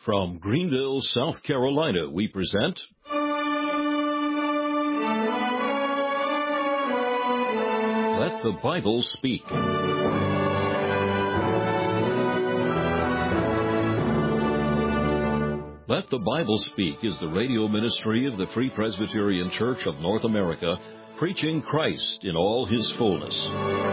From Greenville, South Carolina, we present Let the Bible Speak. Let the Bible Speak is the radio ministry of the Free Presbyterian Church of North America, preaching Christ in all His fullness.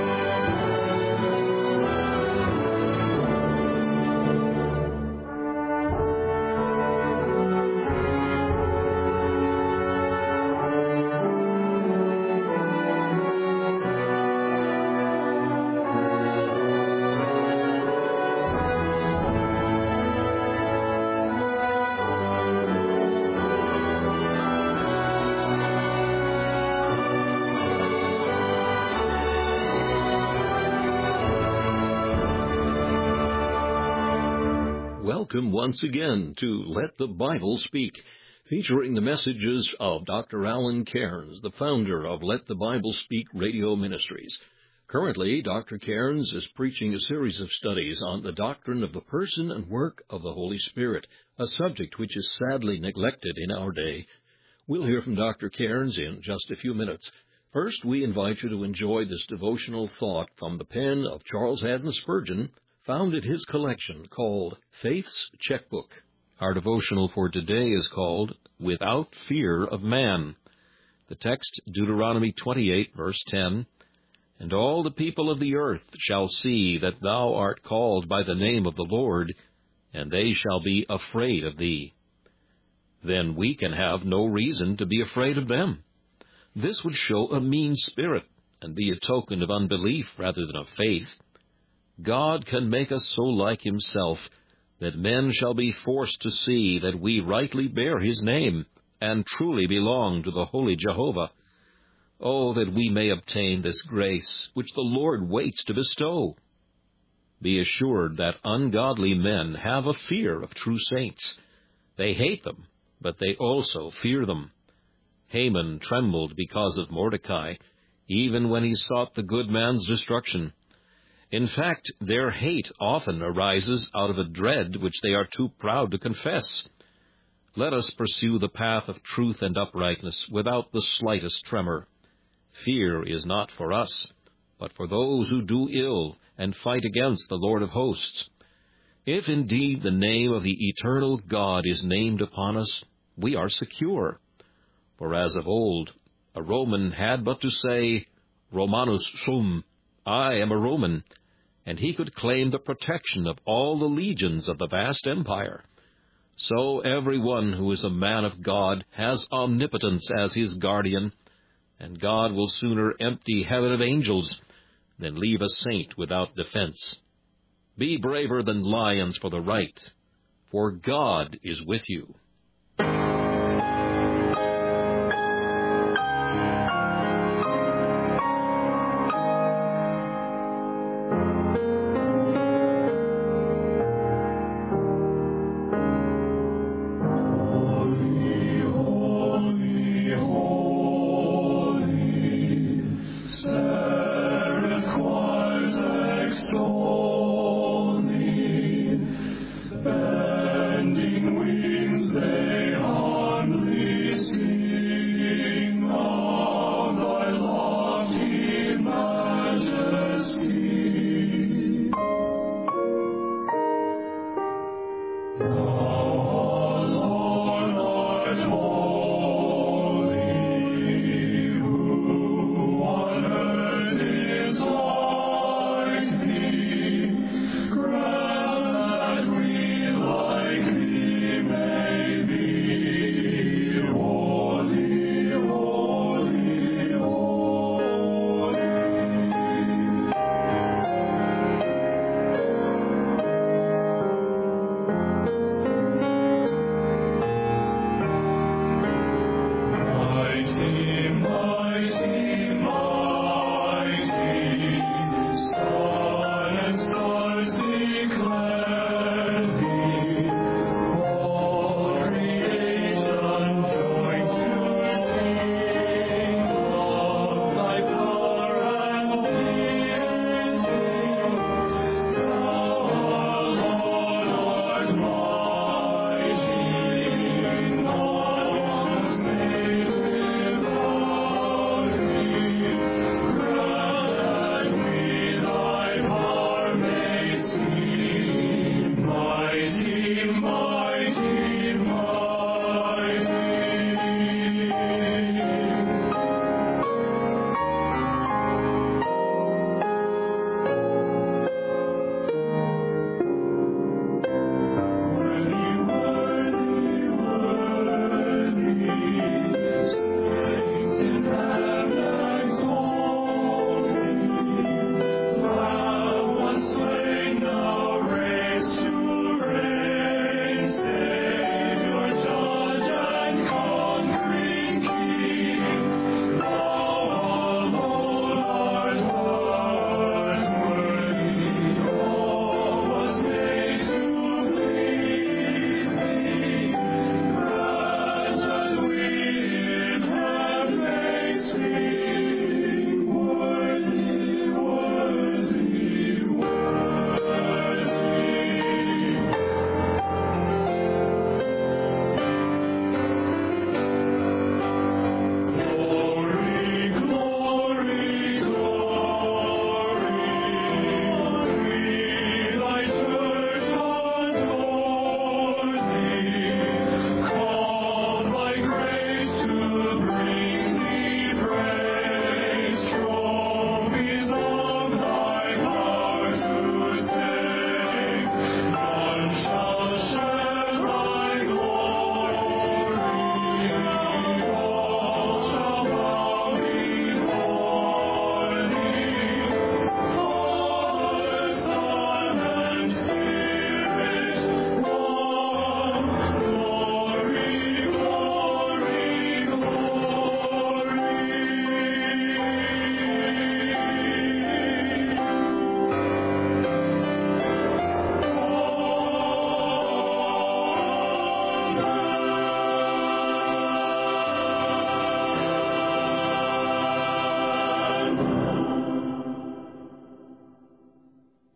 Welcome once again to Let the Bible Speak, featuring the messages of Dr. Alan Cairns, the founder of Let the Bible Speak Radio Ministries. Currently, Dr. Cairns is preaching a series of studies on the doctrine of the person and work of the Holy Spirit, a subject which is sadly neglected in our day. We'll hear from Dr. Cairns in just a few minutes. First, we invite you to enjoy this devotional thought from the pen of Charles Haddon Spurgeon, found in his collection called Faith's Checkbook. Our devotional for today is called Without Fear of Man. The text, Deuteronomy 28, verse 10, "And all the people of the earth shall see that thou art called by the name of the Lord, and they shall be afraid of thee." Then we can have no reason to be afraid of them. This would show a mean spirit and be a token of unbelief rather than of faith. God can make us so like Himself that men shall be forced to see that we rightly bear His name and truly belong to the Holy Jehovah. Oh, that we may obtain this grace which the Lord waits to bestow. Be assured that ungodly men have a fear of true saints. They hate them, but they also fear them. Haman trembled because of Mordecai, even when he sought the good man's destruction. In fact, their hate often arises out of a dread which they are too proud to confess. Let us pursue the path of truth and uprightness without the slightest tremor. Fear is not for us, but for those who do ill and fight against the Lord of hosts. If indeed the name of the eternal God is named upon us, we are secure. For as of old, a Roman had but to say, Romanus sum, I am a Roman, and he could claim the protection of all the legions of the vast empire. So everyone who is a man of God has omnipotence as his guardian, and God will sooner empty heaven of angels than leave a saint without defense. Be braver than lions for the right, for God is with you. Bending wings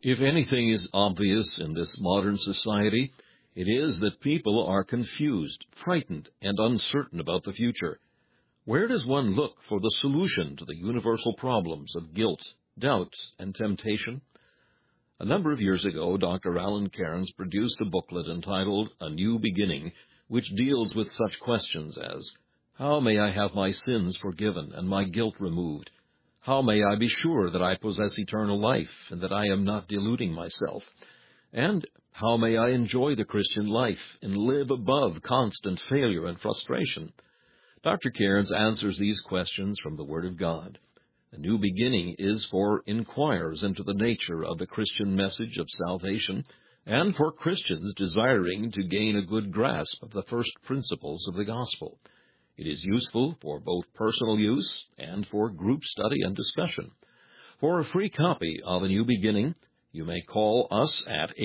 If anything is obvious in this modern society, it is that people are confused, frightened, and uncertain about the future. Where does one look for the solution to the universal problems of guilt, doubt, and temptation? A number of years ago, Dr. Alan Cairns produced a booklet entitled A New Beginning, which deals with such questions as, how may I have my sins forgiven and my guilt removed? How may I be sure that I possess eternal life and that I am not deluding myself? And how may I enjoy the Christian life and live above constant failure and frustration? Dr. Cairns answers these questions from the Word of God. A New Beginning is for inquirers into the nature of the Christian message of salvation and for Christians desiring to gain a good grasp of the first principles of the gospel. It is useful for both personal use and for group study and discussion. For a free copy of A New Beginning, you may call us at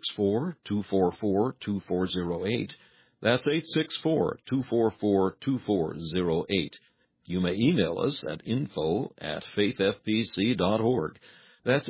864-244-2408. That's 864-244-2408. You may email us at info@faithfpc.org. That's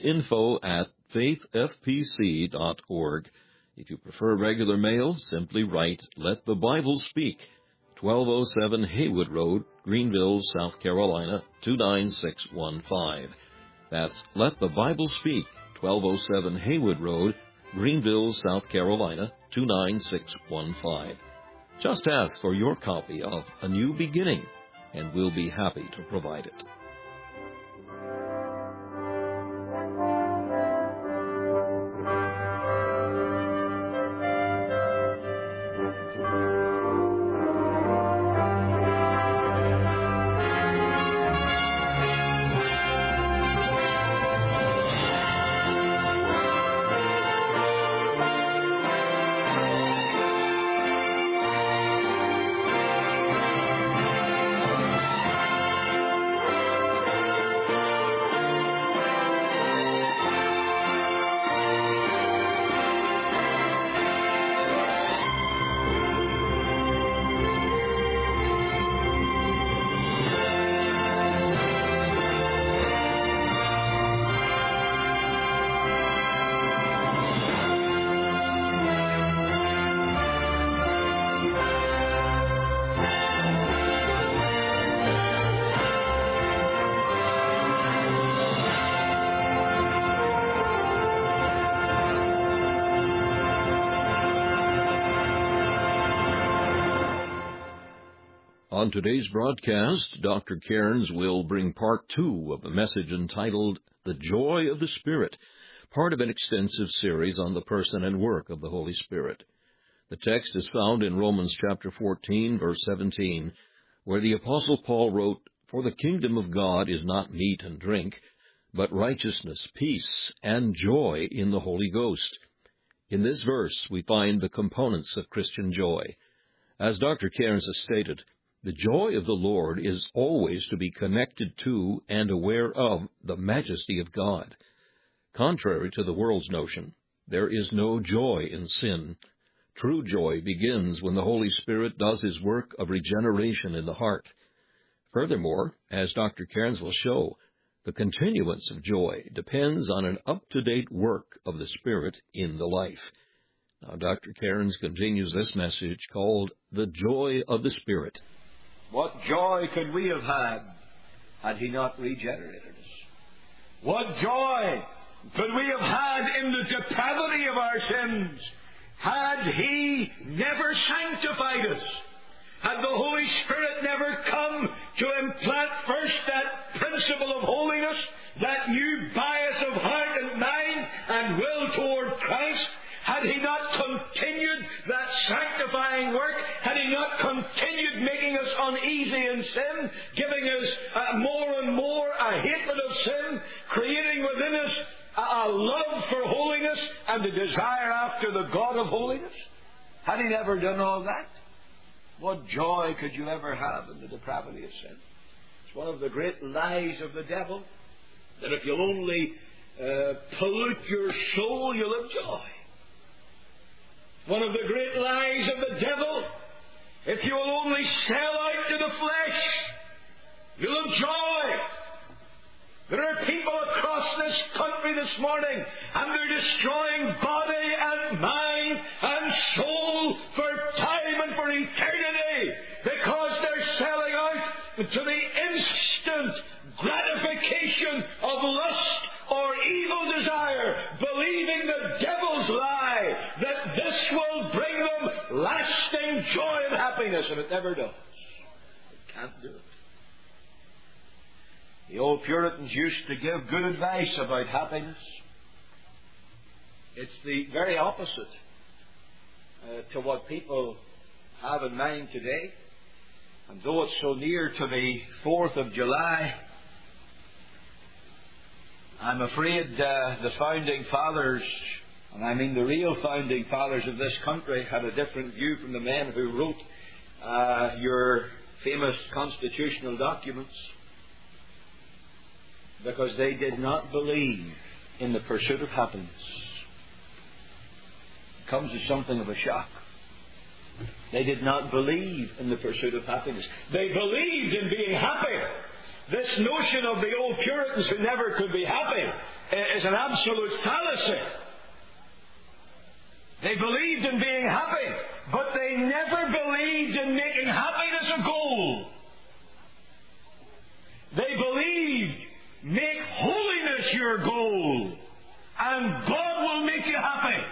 info@faithfpc.org. If you prefer regular mail, simply write Let the Bible Speak, 1207 Haywood Road, Greenville, South Carolina, 29615. That's Let the Bible Speak, 1207 Haywood Road, Greenville, South Carolina, 29615. Just ask for your copy of A New Beginning, and we'll be happy to provide it. On today's broadcast, Dr. Cairns will bring part 2 of a message entitled The Joy of the Spirit, part of an extensive series on the person and work of the Holy Spirit. The text is found in Romans chapter 14, verse 17, where the Apostle Paul wrote, For the kingdom of God is not meat and drink, but righteousness, peace, and joy in the Holy Ghost. In this verse, we find the components of Christian joy. As Dr. Cairns has stated, the joy of the Lord is always to be connected to and aware of the majesty of God. Contrary to the world's notion, there is no joy in sin. True joy begins when the Holy Spirit does His work of regeneration in the heart. Furthermore, as Dr. Cairns will show, the continuance of joy depends on an up-to-date work of the Spirit in the life. Now, Dr. Cairns continues this message called The Joy of the Spirit. What joy could we have had He not regenerated us? What joy could we have had in the depravity of our sins had He never sanctified us? Had the Holy Spirit never come to implant first that principle of holiness, that new bias of heart and mind and will toward Christ? Had He not continued that sanctifying work? Had He not continued making us uneasy in sin, giving us more and more a hatred of sin, creating within us a love for holiness and a desire after the God of holiness? Had He never done all that? What joy could you ever have in the depravity of sin? It's one of the great lies of the devil, that if you'll only pollute your soul, you'll have joy. One of the great lies of the devil, if you will only sell out to the flesh, you'll have joy. There are people across this country this morning, and they're destroying body and mind and soul for time and for eternity, because they're selling out to the instant gratification of lust or evil desire, believing the devil's lie that this will bring them lasting joy and happiness, and it never does. It can't do it. The old Puritans used to give good advice about happiness. It's the very opposite to what people have in mind today. And though it's so near to the 4th of July, I'm afraid the founding fathers, and I mean the real founding fathers of this country, had a different view from the men who wrote your famous constitutional documents, because they did not believe in the pursuit of happiness. It comes as something of a shock. They did not believe in the pursuit of happiness. They believed in being happy. This notion of the old Puritans who never could be happy is an absolute fallacy. They believed in being happy, but they never believed in making happiness a goal. They believed, make holiness your goal, and God will make you happy.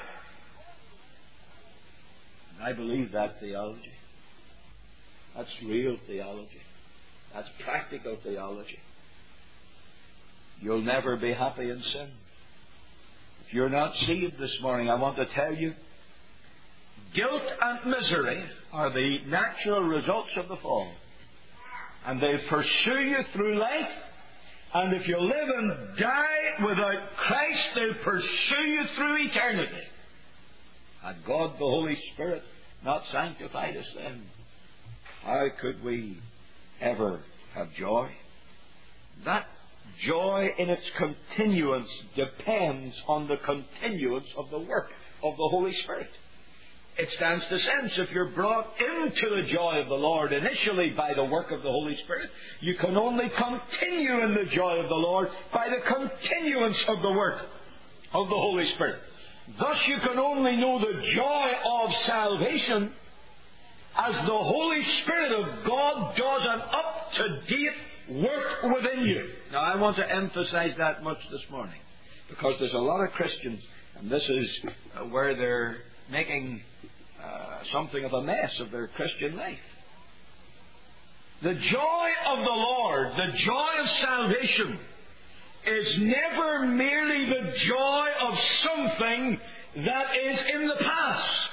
I believe that theology. That's real theology. That's practical theology. You'll never be happy in sin. If you're not saved this morning, I want to tell you, guilt and misery are the natural results of the fall. And they pursue you through life. And if you live and die without Christ, they'll pursue you through eternity. Had God the Holy Spirit not sanctified us then, how could we ever have joy? That joy in its continuance depends on the continuance of the work of the Holy Spirit. It stands to sense, if you're brought into the joy of the Lord initially by the work of the Holy Spirit, you can only continue in the joy of the Lord by the continuance of the work of the Holy Spirit. Thus you can only know the joy of salvation as the Holy Spirit of God does an up-to-date work within you. Now I want to emphasize that much this morning, because there's a lot of Christians, and this is where they're making something of a mess of their Christian life. The joy of the Lord, the joy of salvation, is never merely the joy of something that is in the past.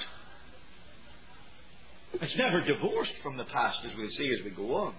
It's never divorced from the past, as we'll see as we go on.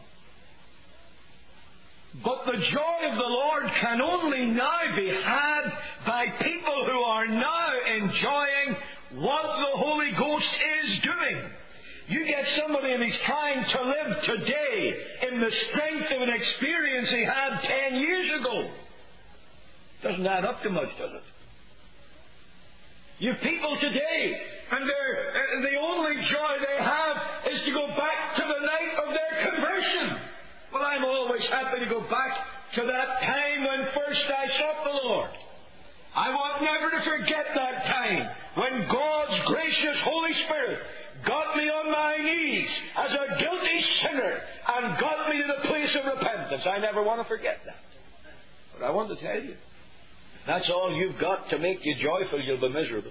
But the joy of the Lord can only now be had by people who are now enjoying what the Holy Ghost is doing. You get somebody and he's trying to live today in the strength of an experience he had 10 years ago. Doesn't add up to much, does it? You have people today, and the only joy they have is to go back to the night of their conversion. Well, I'm always happy to go back to that time when first I sought the Lord. I want never to forget that time when God's gracious Holy Spirit got me on my knees as a guilty sinner and got me to the place of repentance. I never want to forget that. But I want to tell you, that's all you've got to make you joyful, you'll be miserable.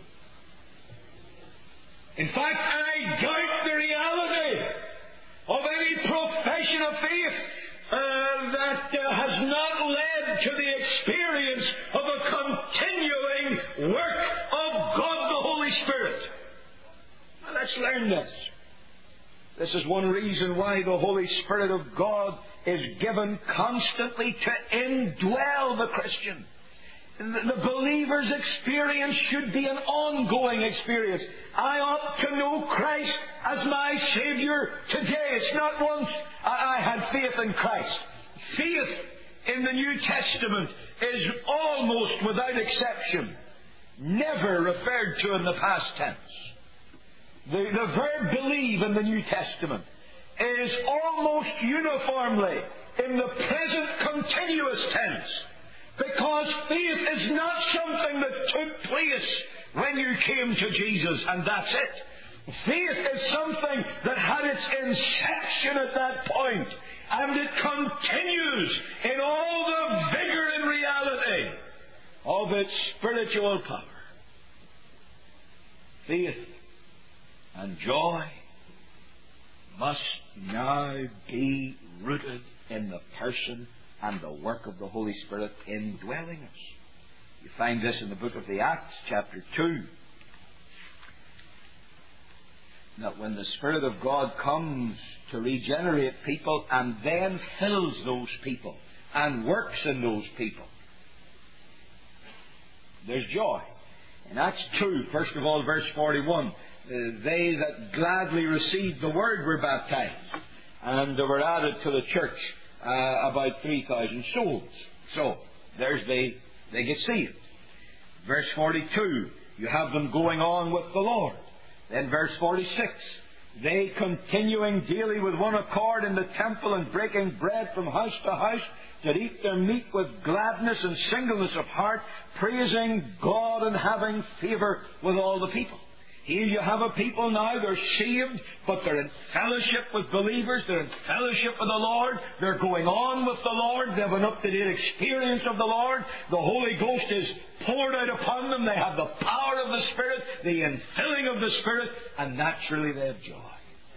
In fact, I doubt the reality of any profession of faith that has not led to the experience of a continuing work of God the Holy Spirit. Now let's learn this. This is one reason why the Holy Spirit of God is given constantly to indwell the Christian. The believer's experience should be an ongoing experience. I ought to know Christ as my Savior today. It's not once I had faith in Christ. Faith in the New Testament is almost without exception never referred to in the past tense. The verb believe in the New Testament is almost uniformly in the present continuous tense. Because faith is not something that took place when you came to Jesus and that's it. Faith is something that had its inception at that point, and it continues in all the vigor and reality of its spiritual power. Faith and joy must now be rooted in the person and the work of the Holy Spirit indwelling us. You find this in the book of the Acts, chapter 2. That when the Spirit of God comes to regenerate people and then fills those people and works in those people, there's joy. In Acts 2, first of all, verse 41, they that gladly received the word were baptized, and there were added to the church about 3,000 souls. So, they get saved. Verse 42, you have them going on with the Lord. Then verse 46, they continuing daily with one accord in the temple and breaking bread from house to house, did eat their meat with gladness and singleness of heart, praising God and having favour with all the people. Here you have a people now, they're saved, but they're in fellowship with believers, they're in fellowship with the Lord, they're going on with the Lord, they have an up-to-date experience of the Lord, the Holy Ghost is poured out upon them, they have the power of the Spirit, the infilling of the Spirit, and naturally they have joy.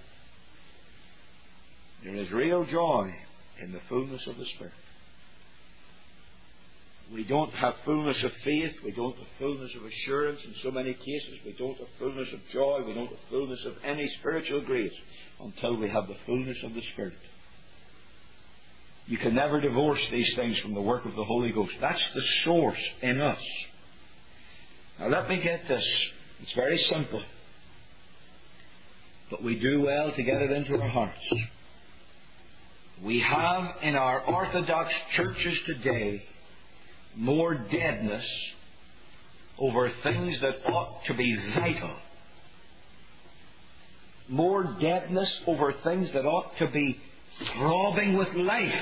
There is real joy in the fullness of the Spirit. We don't have fullness of faith, we don't have fullness of assurance in so many cases, we don't have fullness of joy, we don't have fullness of any spiritual grace until we have the fullness of the Spirit. You can never divorce these things from the work of the Holy Ghost. That's the source in us. Now let me get this. It's very simple. But we do well to get it into our hearts. We have in our Orthodox churches today more deadness over things that ought to be vital. More deadness over things that ought to be throbbing with life.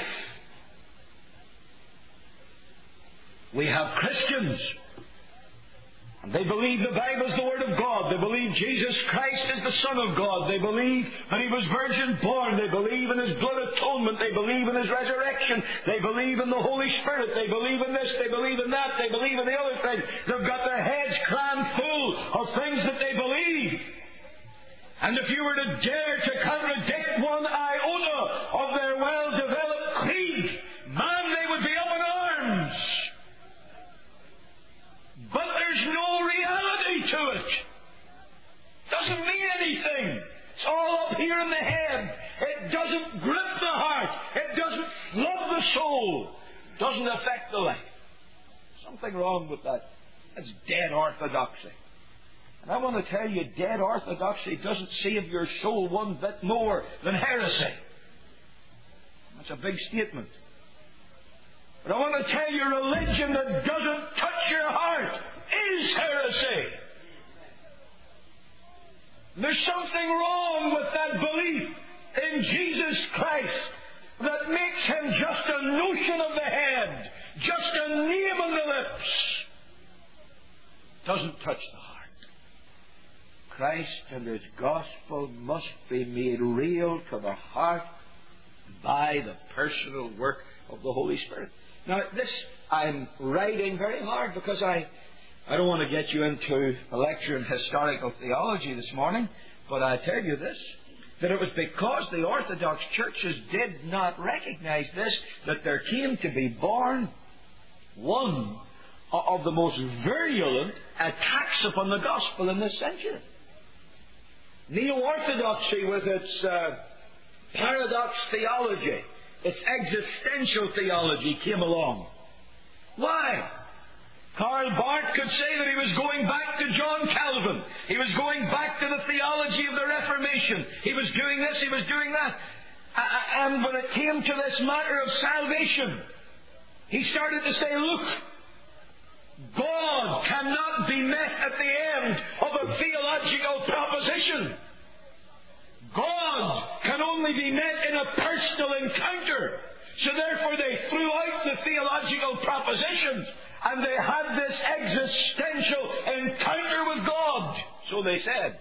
We have Christians, and they believe the Bible is the Word of God. They believe Jesus Christ is the Son of God. They believe that He was virgin born. They believe in His blood atonement. They believe in His resurrection. They believe in the Holy Spirit. They believe in this. They believe in that. They believe in the other thing. They've got their heads crammed full of things that they believe. And if you were to dare to contradict one iota of their well-developed creed, man, they would be up in arms. But there's no reality to it. Doesn't mean anything. It's all up here in the head. It doesn't grip the heart. It doesn't flood the soul. It doesn't affect the life. Something wrong with that. That's dead orthodoxy. And I want to tell you, dead orthodoxy doesn't save your soul one bit more than heresy. That's a big statement. But I want to tell you, religion that doesn't touch your heart is heresy. There's something wrong with that belief in Jesus Christ that makes Him just a notion of the head, just a name on the lips. Doesn't touch the heart. Christ and His gospel must be made real to the heart by the personal work of the Holy Spirit. Now, this I'm writing very hard because I don't want to get you into a lecture in historical theology this morning, but I tell you this, that it was because the Orthodox churches did not recognize this, that there came to be born one of the most virulent attacks upon the gospel in this century. Neo-Orthodoxy with its paradox theology, its existential theology came along. Why? Karl Barth could say that he was going back to John Calvin. He was going back to the theology of the Reformation. He was doing this, he was doing that. And when it came to this matter of salvation, he started to say, look, God cannot be met at the end of a theological proposition. God can only be met in a personal encounter. So therefore they threw out the theological proposition they said.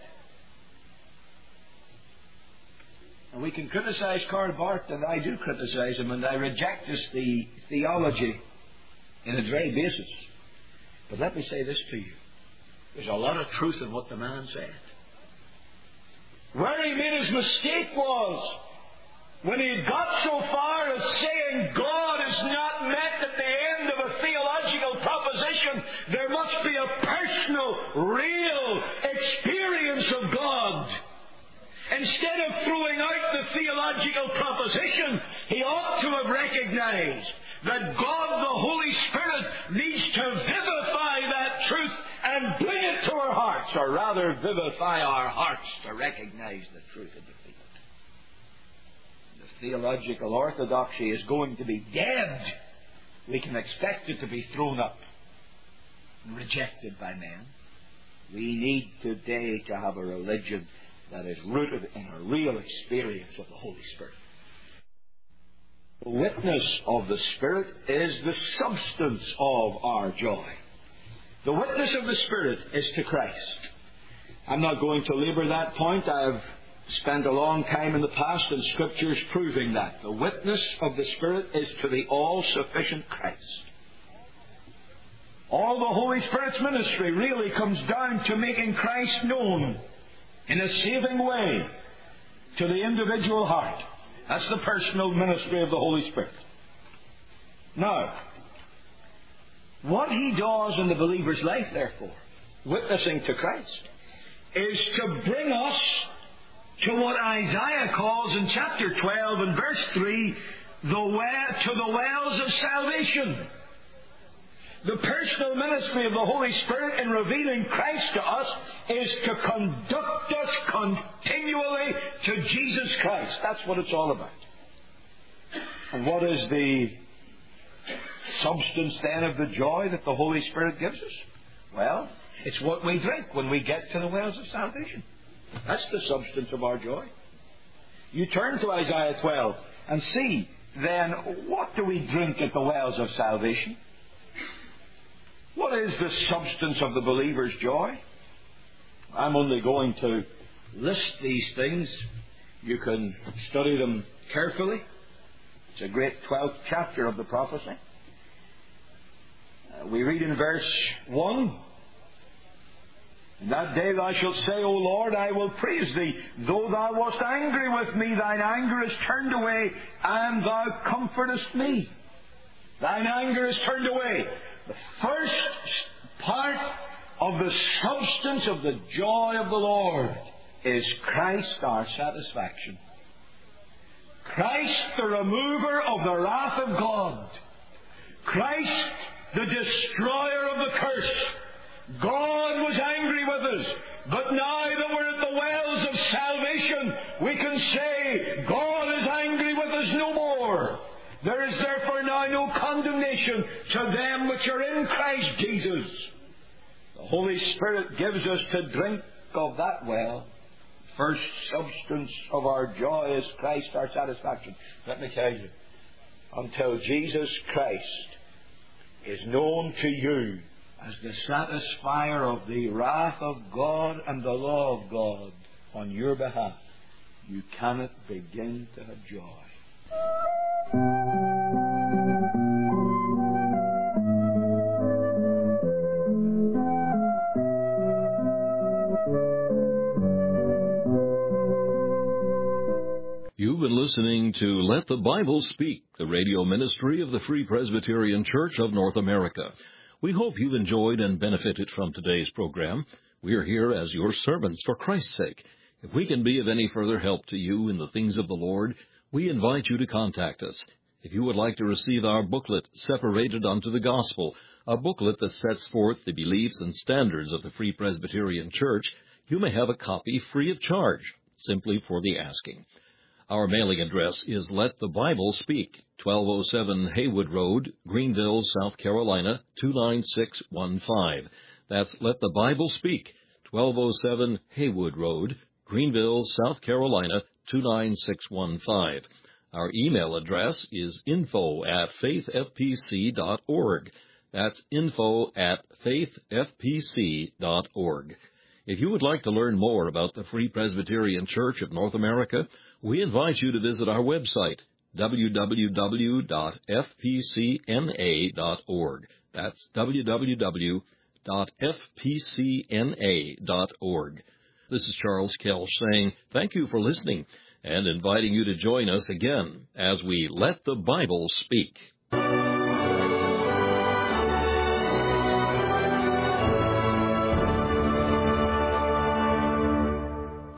And we can criticize Karl Barth, and I do criticize him, and I reject his theology in its very basis. But let me say this to you. There's a lot of truth in what the man said. Where he made his mistake was when he got so far as saying God is not met at the end of a theological proposition. There must be a personal, real experience of God. Instead of throwing out the theological proposition, he ought to have recognized that God, the Holy Spirit, needs to vivify that truth and bring it to our hearts, or rather vivify our hearts to recognize the truth of the faith. The theological orthodoxy is going to be dead. We can expect it to be thrown up and rejected by men. We need today to have a religion that is rooted in a real experience of the Holy Spirit. The witness of the Spirit is the substance of our joy. The witness of the Spirit is to Christ. I'm not going to labor that point. I've spent a long time in the past in Scriptures proving that. The witness of the Spirit is to the all-sufficient Christ. All the Holy Spirit's ministry really comes down to making Christ known in a saving way to the individual heart. That's the personal ministry of the Holy Spirit. Now, what He does in the believer's life, therefore, witnessing to Christ, is to bring us to what Isaiah calls in chapter 12 and verse 3, to the wells of salvation. The personal ministry of the Holy Spirit in revealing Christ to us is to conduct us continually to Jesus Christ. That's what it's all about. And what is the substance then of the joy that the Holy Spirit gives us? Well, it's what we drink when we get to the wells of salvation. That's the substance of our joy. You turn to Isaiah 12 and see then what do we drink at the wells of salvation? What is the substance of the believer's joy? I'm only going to list these things. You can study them carefully. It's a great 12th chapter of the prophecy. We read in verse 1, "In that day thou shalt say, O Lord, I will praise thee. Though thou wast angry with me, thine anger is turned away, and thou comfortest me." Thine anger is turned away. The first part of the substance of the joy of the Lord is Christ our satisfaction. Christ the remover of the wrath of God. Christ the destroyer of the curse. God was angry with us, but now that we're at the wells of salvation, we can say, God is angry with us no more. There is therefore now no condemnation to them which are in Christ Jesus. The Holy Spirit gives us to drink of that well. First substance of our joy is Christ our satisfaction. Let me tell you, until Jesus Christ is known to you as the satisfier of the wrath of God and the law of God on your behalf, you cannot begin to have joy. You've been listening to Let the Bible Speak, the radio ministry of the Free Presbyterian Church of North America. We hope you've enjoyed and benefited from today's program. We are here as your servants for Christ's sake. If we can be of any further help to you in the things of the Lord, we invite you to contact us. If you would like to receive our booklet, Separated unto the Gospel, a booklet that sets forth the beliefs and standards of the Free Presbyterian Church, you may have a copy free of charge, simply for the asking. Our mailing address is Let the Bible Speak, 1207 Haywood Road, Greenville, South Carolina, 29615. That's Let the Bible Speak, 1207 Haywood Road, Greenville, South Carolina, 29615. Our email address is info@faithfpc.org. That's info@faithfpc.org. If you would like to learn more about the Free Presbyterian Church of North America, we invite you to visit our website, www.fpcna.org. That's www.fpcna.org. This is Charles Kell saying thank you for listening and inviting you to join us again as we let the Bible speak.